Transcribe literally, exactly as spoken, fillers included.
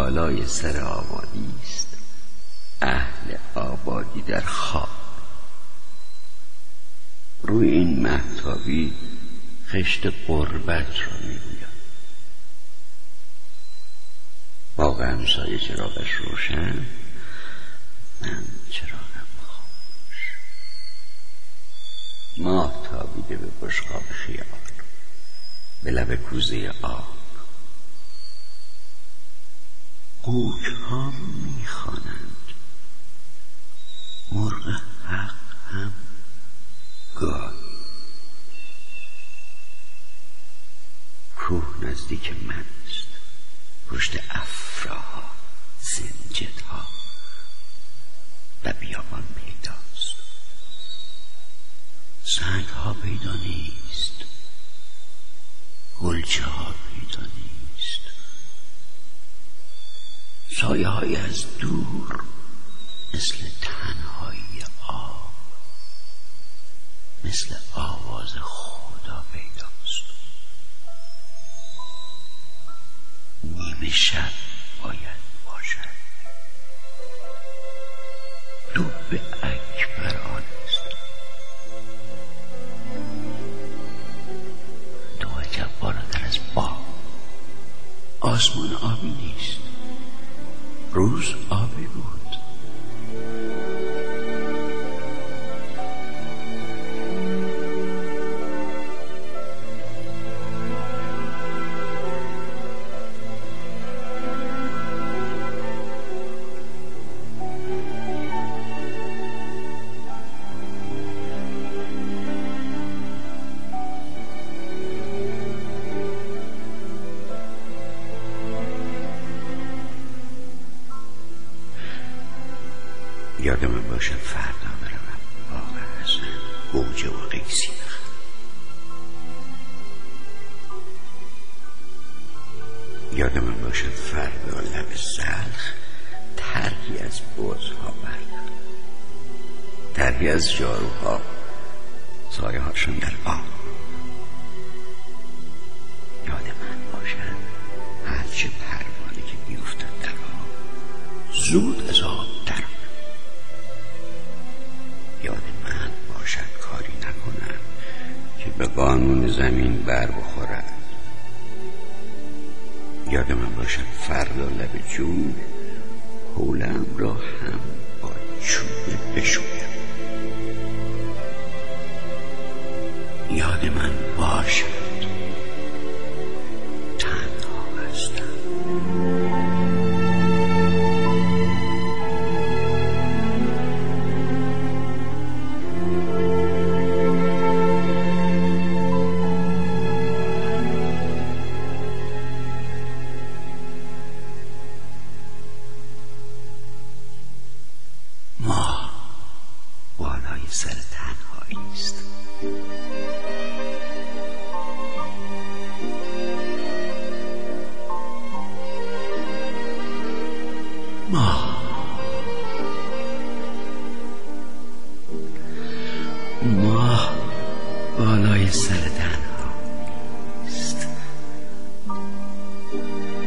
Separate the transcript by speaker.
Speaker 1: بالای سر آبادی است، اهل آبادی در خواب. روی این مهتابی خشت غربت را می‌گوید. باغ همسایه چراغش روشن، من چراغم خاموش. ماه تابیده به بشقاب خیال، به لب کوزه آب. قوک ها میخوانند، مرغ حق هم گاهی. کوه نزدیک من است، پشت افراها سنجدها و بیابان پیداست. سنگ ها پیدا نیست، گلچه ها پیدا نیست. سایه های از دور مثل تنهایی آب، مثل آواز خدا پیداست. نیمه شب باید باشد. دب اکبر آن است. تو عجب بالاتر از باغ. آسمان آبی نیست، روز آبی بود. یادم باشد فردا برم باغ حسن گوجه و قیسی بخرم. یادم باشد فردا لب زلخ طرحی از بزها بردارم، طرحی از جاروها سایه هاشون در آب. یاد من باشد هرچه پروانه که بیفتد در آب زود از آب در. یاد من باشد کاری نکنم که به قانون زمین بر بخورد. یاد من باشد فردا لب جوی حولم را هم با چوبه بشویم. یاد من باشد تنها هستم. سر تنهایی است. ماه ماه بالای سر تنهایی است.